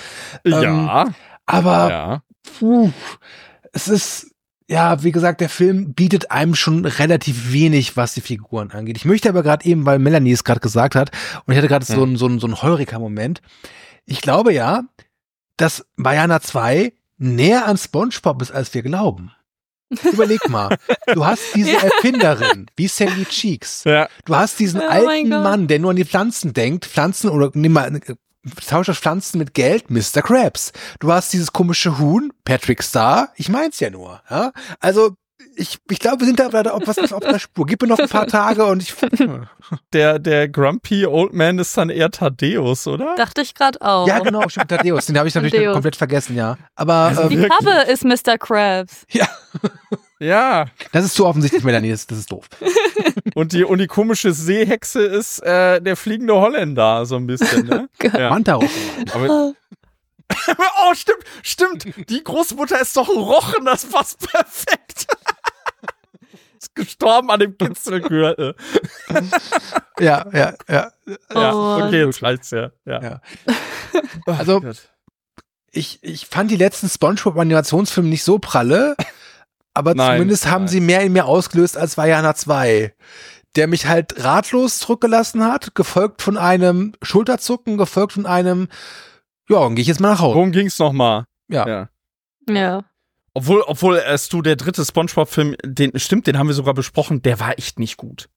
Aber es ist, ja, wie gesagt, der Film bietet einem schon relativ wenig, was die Figuren angeht. Ich möchte aber gerade eben, weil Melanie es gerade gesagt hat, und ich hatte gerade so einen Heureka-Moment. Ich glaube ja, dass Vajana 2 näher an SpongeBob ist, als wir glauben. Überleg mal, du hast diese Erfinderin, wie Sandy Cheeks. Ja. Du hast diesen alten Mann, der nur an die Pflanzen denkt, tauscht Pflanzen mit Geld, Mr. Krabs. Du hast dieses komische Huhn, Patrick Star, ich mein's ja nur. Ja? Also, ich glaube, wir sind da auf der Spur. Gib mir noch ein paar Tage und ich... Der Grumpy Old Man ist dann eher Thaddeus, oder? Dachte ich gerade auch. Ja, genau, stimmt, Thaddeus. Den habe ich natürlich komplett vergessen, ja. Aber die Krabbe ist Mr. Krabs. Ja. Ja. Das ist zu offensichtlich, Melanie, das ist doof. Und die komische Seehexe ist der fliegende Holländer, so ein bisschen, ne? Ja. Mantarochen. Aber oh, stimmt. Die Großmutter ist doch ein Rochen, das passt perfekt. Ist gestorben an dem Kitzelgürtel. Ja. Ja, okay, jetzt reicht's ja. Also, ich fand die letzten SpongeBob-Animationsfilme nicht so pralle, aber zumindest haben sie mehr in mir ausgelöst als Vajana 2, der mich halt ratlos zurückgelassen hat, gefolgt von einem Schulterzucken, gefolgt von einem, ja, dann gehe ich jetzt mal nach Hause. Worum ging's nochmal? Ja. Obwohl der dritte SpongeBob-Film, den haben wir sogar besprochen, der war echt nicht gut.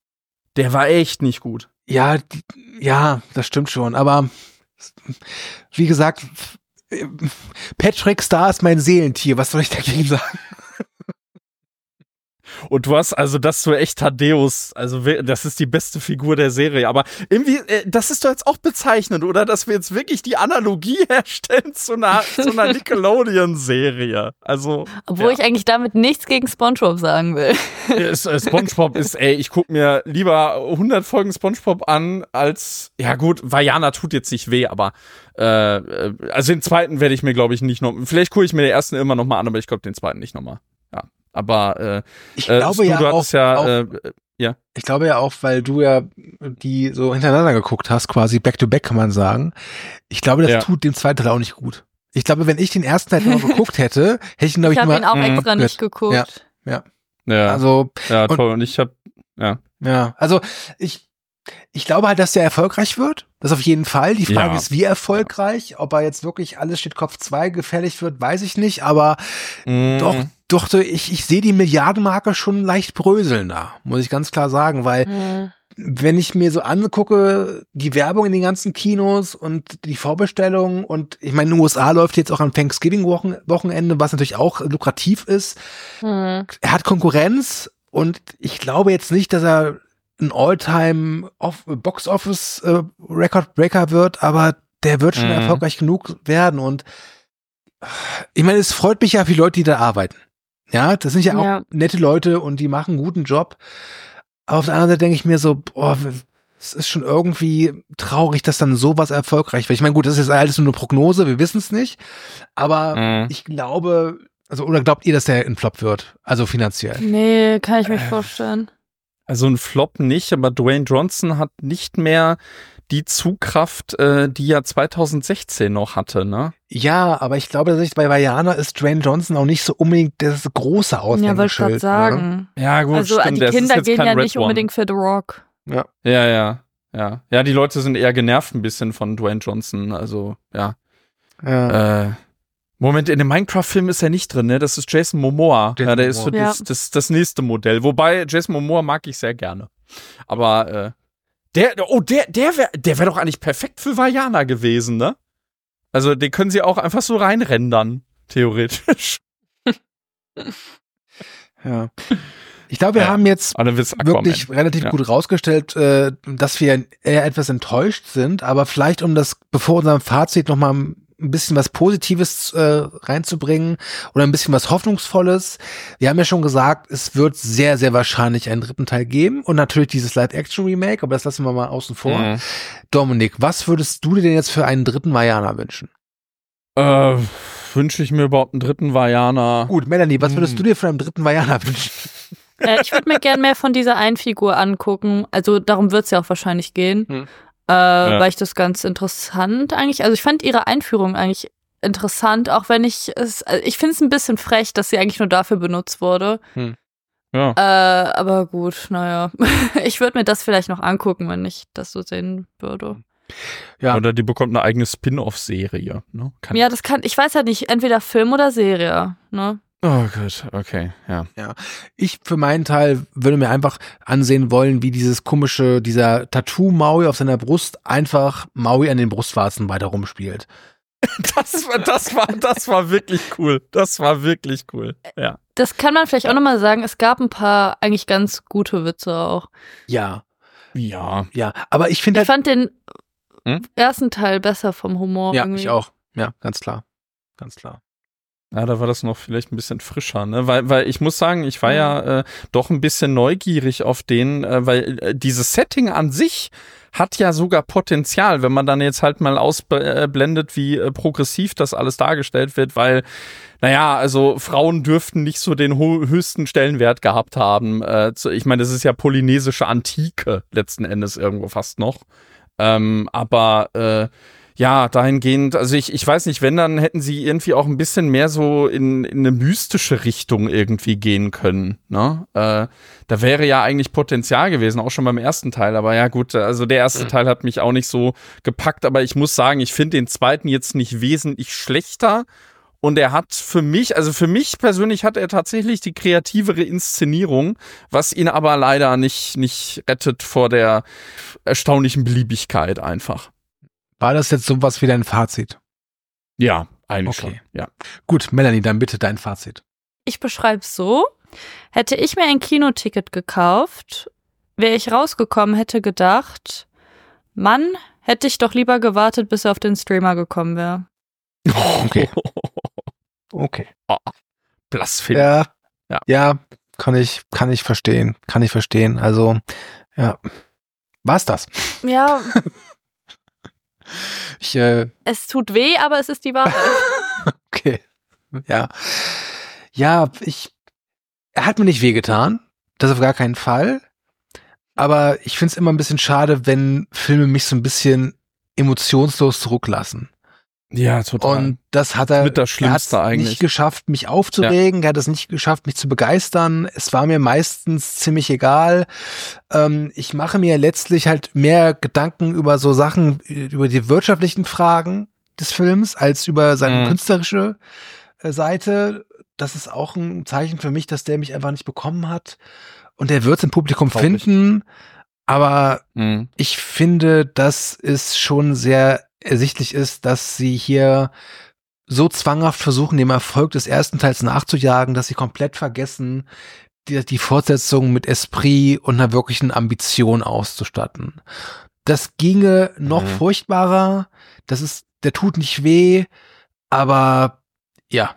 Ja, das stimmt schon, aber wie gesagt, Patrick Star ist mein Seelentier, was soll ich dagegen sagen? Und du hast also, dass du echt Thaddeus, also das ist die beste Figur der Serie, aber irgendwie, das ist doch jetzt auch bezeichnend, oder? Dass wir jetzt wirklich die Analogie herstellen zu einer Nickelodeon-Serie. Also. Obwohl ich eigentlich damit nichts gegen SpongeBob sagen will. SpongeBob ist, ich guck mir lieber 100 Folgen SpongeBob an, als, ja gut, Vajana tut jetzt nicht weh, aber also den zweiten werde ich mir, glaube ich, nicht noch, vielleicht gucke ich mir den ersten immer noch mal an, aber ich glaube den zweiten nicht noch mal. Aber ich glaube ja du hattest ja, ja. Ich glaube ja auch, weil du ja die so hintereinander geguckt hast, quasi back-to-back kann man sagen. Ich glaube, das tut dem zweiten Teil auch nicht gut. Ich glaube, wenn ich den ersten Teil noch geguckt hätte, hätte ich ihn, glaube ich, habe ihn auch extra nicht geguckt. Ja. Also, ja, toll. Und ich habe, Ja, also ich glaube halt, dass der erfolgreich wird. Das auf jeden Fall. Die Frage ist, wie erfolgreich. Ob er jetzt wirklich alles steht Kopf 2 gefährlich wird, weiß ich nicht. Aber doch, ich sehe die Milliardenmarke schon leicht bröseln da, muss ich ganz klar sagen. Weil wenn ich mir so angucke, die Werbung in den ganzen Kinos und die Vorbestellungen und ich meine, in den USA läuft jetzt auch am Thanksgiving-Wochenende, was natürlich auch lukrativ ist. Er hat Konkurrenz und ich glaube jetzt nicht, dass er ein All-Time Box-Office Record-Breaker wird, aber der wird schon erfolgreich genug werden und ich meine, es freut mich ja für die Leute, die da arbeiten. Ja, das sind ja auch nette Leute und die machen einen guten Job. Aber auf der anderen Seite denke ich mir so, boah, es ist schon irgendwie traurig, dass dann sowas erfolgreich wird. Ich meine, gut, das ist jetzt alles nur eine Prognose, wir wissen es nicht. Aber ich glaube, also oder glaubt ihr, dass der ein Flop wird? Also finanziell? Nee, kann ich mir vorstellen. Also ein Flop nicht, aber Dwayne Johnson hat nicht mehr die Zugkraft, die er 2016 noch hatte, ne? Ja, aber ich glaube, dass bei Vajana ist Dwayne Johnson auch nicht so unbedingt das große Aushängeschild. Ja, wollte ich gerade sagen. Ne? Ja, gut, also stimmt. Die Kinder gehen ja nicht unbedingt für The Rock. Ja. Ja, die Leute sind eher genervt ein bisschen von Dwayne Johnson, also, ja. Moment, in dem Minecraft-Film ist er nicht drin, ne? Das ist Jason Momoa. Der ist so das nächste Modell. Wobei, Jason Momoa mag ich sehr gerne. Aber, der wäre doch eigentlich perfekt für Vajana gewesen, ne? Also, den können sie auch einfach so reinrendern, theoretisch. Ja. Ich glaube, wir haben jetzt wirklich relativ gut rausgestellt, dass wir eher etwas enttäuscht sind, aber vielleicht bevor unserem Fazit nochmal ein bisschen was Positives reinzubringen oder ein bisschen was Hoffnungsvolles. Wir haben ja schon gesagt, es wird sehr, sehr wahrscheinlich einen dritten Teil geben und natürlich dieses Live-Action-Remake, aber das lassen wir mal außen vor. Dominik, was würdest du dir denn jetzt für einen dritten Vajana wünschen? Wünsche ich mir überhaupt einen dritten Vajana? Gut, Melanie, was würdest du dir für einen dritten Vajana wünschen? Ich würde mir gern mehr von dieser einen Figur angucken. Also darum wird es ja auch wahrscheinlich gehen. Weil ich das ganz interessant eigentlich, also ich fand ihre Einführung eigentlich interessant, auch wenn ich finde es ein bisschen frech, dass sie eigentlich nur dafür benutzt wurde. Ja. Aber gut, naja. Ich würde mir das vielleicht noch angucken, wenn ich das so sehen würde. Ja. Oder die bekommt eine eigene Spin-off-Serie. Ne? Ich weiß ja nicht, entweder Film oder Serie, ne? Oh Gott, okay, ja. Ich für meinen Teil würde mir einfach ansehen wollen, wie dieser Tattoo-Maui auf seiner Brust einfach Maui an den Brustwarzen weiter rumspielt. Das war wirklich cool. Das war wirklich cool, ja. Das kann man vielleicht auch nochmal sagen, es gab ein paar eigentlich ganz gute Witze auch. Ja, aber ich finde fand den ersten Teil besser vom Humor. Ja, irgendwie. Ich auch. Ja, ganz klar. Ja, da war das noch vielleicht ein bisschen frischer, ne? Weil ich muss sagen, ich war ja doch ein bisschen neugierig auf den, weil dieses Setting an sich hat ja sogar Potenzial, wenn man dann jetzt halt mal ausblendet, wie progressiv das alles dargestellt wird, weil, naja, also Frauen dürften nicht so den höchsten Stellenwert gehabt haben. Ich meine, das ist ja polynesische Antike letzten Endes irgendwo fast noch. Aber ja, dahingehend, also ich weiß nicht, wenn, dann hätten sie irgendwie auch ein bisschen mehr so in eine mystische Richtung irgendwie gehen können, ne? Da wäre ja eigentlich Potenzial gewesen, auch schon beim ersten Teil, aber ja gut, also der erste Teil hat mich auch nicht so gepackt, aber ich muss sagen, ich finde den zweiten jetzt nicht wesentlich schlechter und er hat für mich persönlich hat er tatsächlich die kreativere Inszenierung, was ihn aber leider nicht rettet vor der erstaunlichen Beliebigkeit einfach. War das jetzt sowas wie dein Fazit? Ja, eigentlich schon. Ja. Gut, Melanie, dann bitte dein Fazit. Ich beschreibe es so. Hätte ich mir ein Kinoticket gekauft, wäre ich rausgekommen, hätte gedacht, Mann, hätte ich doch lieber gewartet, bis er auf den Streamer gekommen wäre. Okay. Oh, Blasphemie. Ja, kann ich verstehen. Also, ja. War's das? Ja. Es tut weh, aber es ist die Wahrheit. Okay. Ja, ich er hat mir nicht wehgetan, das auf gar keinen Fall, aber ich finde es immer ein bisschen schade, wenn Filme mich so ein bisschen emotionslos zurücklassen. Ja, total. Und das hat er, mit das Schlimmste er hat eigentlich. nicht geschafft, mich aufzuregen, er hat es nicht geschafft, mich zu begeistern. Es war mir meistens ziemlich egal. Ich mache mir letztlich halt mehr Gedanken über so Sachen, über die wirtschaftlichen Fragen des Films, als über seine künstlerische Seite. Das ist auch ein Zeichen für mich, dass der mich einfach nicht bekommen hat. Und er wird es im Publikum finden. Aber ich finde, dass es schon sehr ersichtlich ist, dass sie hier so zwanghaft versuchen, dem Erfolg des ersten Teils nachzujagen, dass sie komplett vergessen, die Fortsetzung mit Esprit und einer wirklichen Ambition auszustatten. Das ginge noch furchtbarer. Der tut nicht weh, aber ja,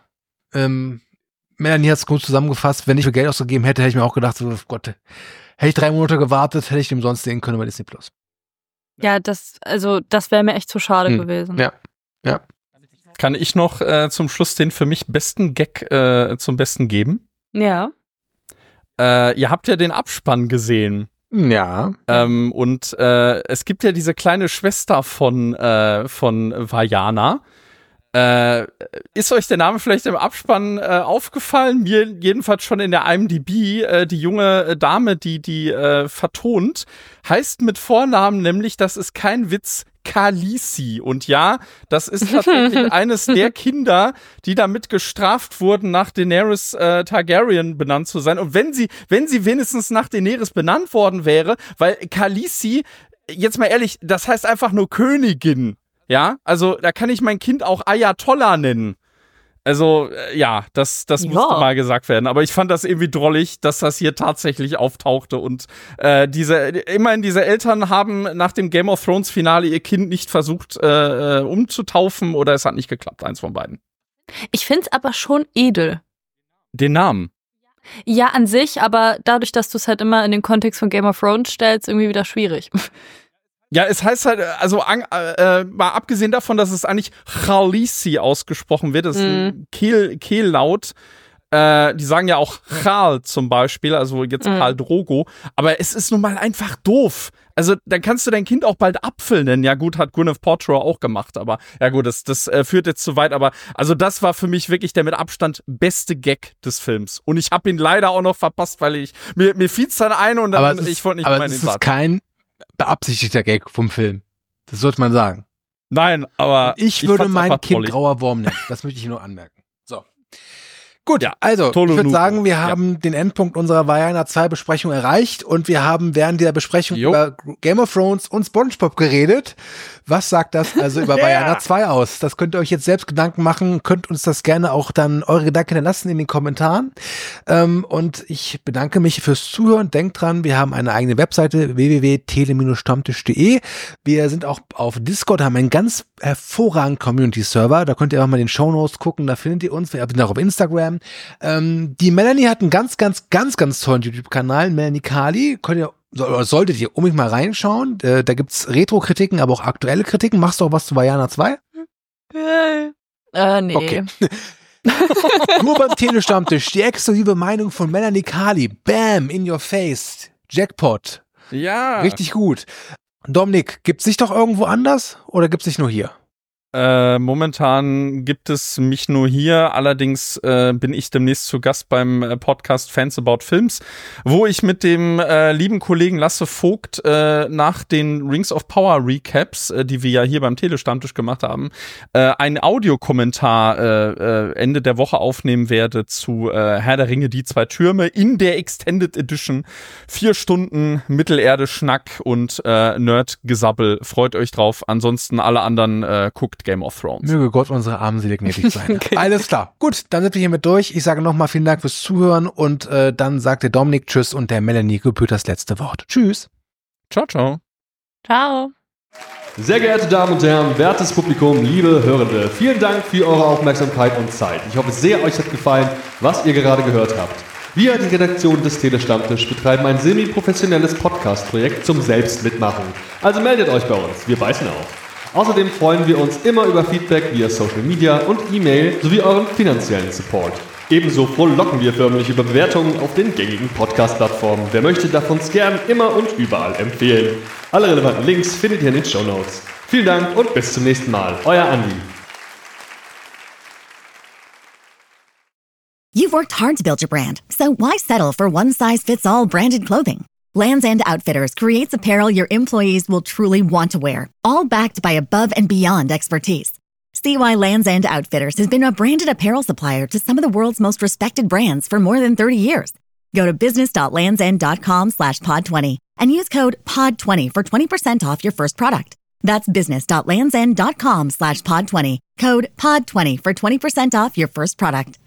Melanie hat es gut zusammengefasst. Wenn ich für Geld ausgegeben hätte, hätte ich mir auch gedacht, so, oh Gott, hätte ich 3 Monate gewartet, hätte ich den umsonst sehen können bei Disney+. Ja, das wäre mir echt zu schade gewesen. Ja. Kann ich noch zum Schluss den für mich besten Gag zum Besten geben? Ja. Ihr habt ja den Abspann gesehen. Ja. Und es gibt ja diese kleine Schwester von Vajana. Ist euch der Name vielleicht im Abspann aufgefallen? Mir jedenfalls schon in der IMDb. Die junge Dame, die vertont, heißt mit Vornamen nämlich, das ist kein Witz, Khaleesi. Und ja, das ist tatsächlich eines der Kinder, die damit gestraft wurden, nach Daenerys Targaryen benannt zu sein. Und wenn sie wenigstens nach Daenerys benannt worden wäre, weil Khaleesi, jetzt mal ehrlich, das heißt einfach nur Königin. Ja, also da kann ich mein Kind auch Ayatollah nennen. Also, ja, das musste mal gesagt werden. Aber ich fand das irgendwie drollig, dass das hier tatsächlich auftauchte. Und immerhin diese Eltern haben nach dem Game of Thrones Finale ihr Kind nicht versucht umzutaufen oder es hat nicht geklappt, eins von beiden. Ich find's aber schon edel. Den Namen? Ja, an sich, aber dadurch, dass du es halt immer in den Kontext von Game of Thrones stellst, irgendwie wieder schwierig. Ja, es heißt halt, also mal abgesehen davon, dass es eigentlich Khaleesi ausgesprochen wird, das ist ein Kehllaut. Die sagen ja auch Khal zum Beispiel, also jetzt Khal Drogo, aber es ist nun mal einfach doof. Also dann kannst du dein Kind auch bald Apfel nennen. Ja gut, hat Gwyneth Paltrow auch gemacht, aber ja gut, das führt jetzt zu weit. Aber also das war für mich wirklich der mit Abstand beste Gag des Films. Und ich habe ihn leider auch noch verpasst, weil mir fiel's dann ein und dann ich wollte nicht mehr in den Satz. Aber es ist kein beabsichtigter Gag vom Film. Das sollte man sagen. Nein, aber ich würde mein Kind grauer Wurm nennen. Das möchte ich nur anmerken. So. Gut, ja, also ich würde sagen, wir haben den Endpunkt unserer Vajana 2 Besprechung erreicht und wir haben während der Besprechung über Game of Thrones und SpongeBob geredet. Was sagt das also über Vajana 2 aus? Das könnt ihr euch jetzt selbst Gedanken machen, könnt uns das gerne auch dann eure Gedanken hinterlassen in den Kommentaren. Und ich bedanke mich fürs Zuhören. Denkt dran, wir haben eine eigene Webseite www.tele-stammtisch.de. Wir sind auch auf Discord, haben einen ganz hervorragenden Community-Server. Da könnt ihr auch mal in den Shownotes gucken, da findet ihr uns. Wir sind auch auf Instagram. Die Melanie hat einen ganz tollen YouTube-Kanal, Melanie Kali. Solltet ihr unbedingt mal reinschauen. Da gibt's Retro-Kritiken, aber auch aktuelle Kritiken. Machst du auch was zu Vajana 2? Nee. Okay. Nur beim Telestammtisch. Die exklusive Meinung von Melanie Kali. Bam, in your face. Jackpot. Ja. Richtig gut. Dominik, gibt's dich doch irgendwo anders oder gibt's dich nur hier? Momentan gibt es mich nur hier, allerdings bin ich demnächst zu Gast beim Podcast Fans About Films, wo ich mit dem lieben Kollegen Lasse Vogt nach den Rings of Power Recaps, die wir ja hier beim Telestammtisch gemacht haben, einen Audiokommentar Ende der Woche aufnehmen werde zu Herr der Ringe, die 2 Türme in der Extended Edition. 4 Stunden Mittelerde-Schnack und Nerd-Gesabbel. Freut euch drauf. Ansonsten alle anderen guckt Game of Thrones. Möge Gott unsere armen Seele gnädig sein. Okay. Alles klar. Gut, dann sind wir hiermit durch. Ich sage nochmal vielen Dank fürs Zuhören und dann sagt der Dominik Tschüss und der Melanie gebührt das letzte Wort. Tschüss. Ciao, ciao. Ciao. Sehr geehrte Damen und Herren, wertes Publikum, liebe Hörende, vielen Dank für eure Aufmerksamkeit und Zeit. Ich hoffe sehr, euch hat gefallen, was ihr gerade gehört habt. Wir, die Redaktion des Telestammtisch, betreiben ein semi-professionelles Podcast-Projekt zum Selbstmitmachen. Also meldet euch bei uns, wir beißen auf. Außerdem freuen wir uns immer über Feedback via Social Media und E-Mail sowie euren finanziellen Support. Ebenso frohlocken wir förmlich über Bewertungen auf den gängigen Podcast-Plattformen. Wer möchte, darf uns gern immer und überall empfehlen. Alle relevanten Links findet ihr in den Shownotes. Vielen Dank und bis zum nächsten Mal. Euer Andi. You've worked hard to build your brand, so why settle for one-size-fits-all branded clothing? Lands' End Outfitters creates apparel your employees will truly want to wear, all backed by above-and-beyond expertise. See why Lands' End Outfitters has been a branded apparel supplier to some of the world's most respected brands for more than 30 years. Go to business.landsend.com/pod20 and use code POD20 for 20% off your first product. That's business.landsend.com/pod20. Code POD20 for 20% off your first product.